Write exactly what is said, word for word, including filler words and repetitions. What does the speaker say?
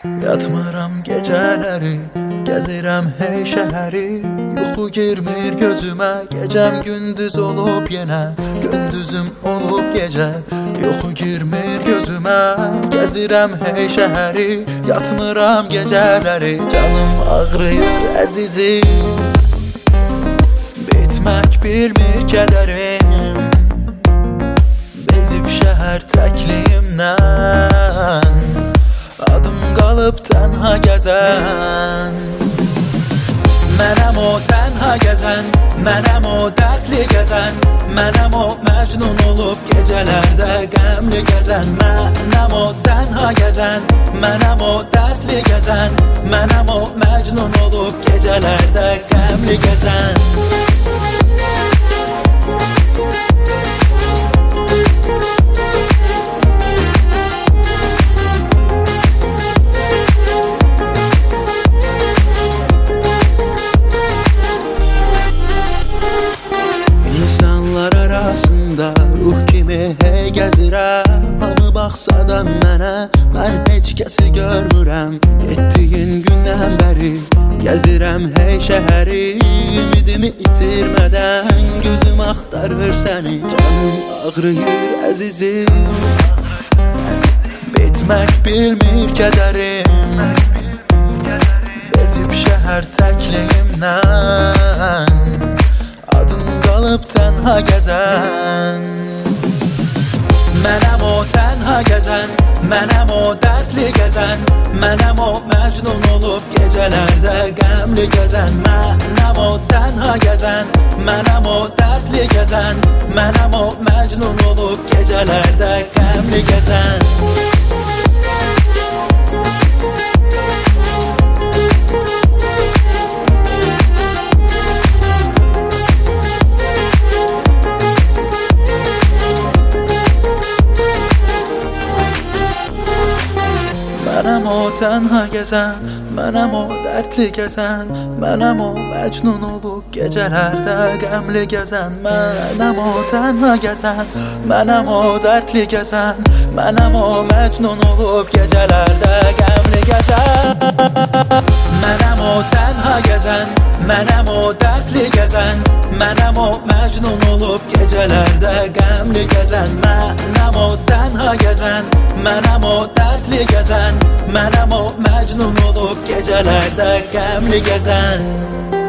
Yatmıram geceleri, gezirəm hey şəhəri. Yuxu girmir gözümə, gecəm gündüz olub yenə, gündüzüm olub gecə. Yuxu girmir gözümə, gezirəm hey şəhəri. Yatmıram geceleri, canım ağrıyır əzizim. Bitmək bilmir kədərim, bezib şəhər təkliyimdən. Adım qalıb tənha gəzən. Mənəm o tənha gəzən, mənəm o dərdli gəzən, mənəm o məcnun olub gecələrdə qəmli gəzən. Mənəm o tənha gəzən, mənəm o dərdli gəzən, mənəm o məcnun olub gecələrdə qəmli gəzən. Ruh kimi hey gəzirəm, hamı baxsa da mənə, mən heç kəsi görmürəm. Getdiyin gündən bəri gəzirəm hey şəhəri, ümidimi itirmədən gözüm axtarır səni. Canım ağrıyır əzizim, bitmək bilmir kədərim, bezib şəhər təkliyimdən. Adım qalıb tənha gəzən. Mənəm o tənha gəzən, mənəm o dərdli gəzən, mənəm o məcnun olub gecələrdə qəmli gəzən. Mənəm o tənha gəzən, mənəm o dərdli gəzən, mənəm o məcnun olub gecələrdə qəmli gəzən. Mənəm o tənha gəzən, mənəm o dərdli gəzən, mənəm o məcnun olub gecələrdə qəmli gəzən. Mənəm o tənha gəzən, mənəm o dərdli gəzən, mənəm o məcnun olub gecələrdə qəmli gəzən. Mənəm o tənha gəzən, mənəm o dərdli gəzən, mənəm o məcnun olub gecələrdə qəmli gəzən. Mənəm o tənha gəzən, mənəm o dərdli gəzən, mənəm o məcnun olub gecələrdə qəmli gəzən.